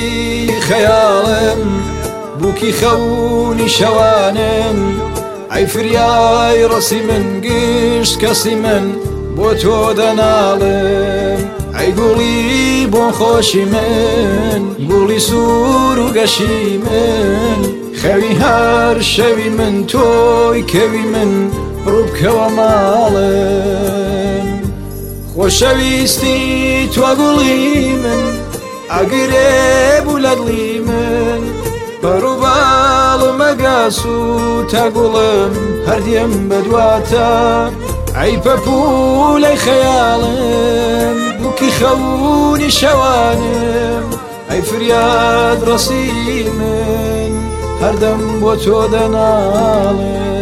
خەیاڵم بووکی خەونی شەوانم ئەی فریای ڕەسی من گشت کەسی من بۆ تۆ دەناڵم ئەی گوڵی بۆ خۆشی من گوڵی سوور و گەشی من خەوی هەر شەوی من تۆی کەوی من ڕووبکەوە ماڵم خۆشەویستی تۆ گوڵی من ئەگرێ بوو لە دڵی من بەڕووباڵم ئەگاس و تا گوڵم هەردێم بەدواتە ئەی پەپوولەی خەیاڵم بووکی خەونی شەوانم ئەی فریاد ڕەسی من هەردەم بۆ تۆ دەناڵم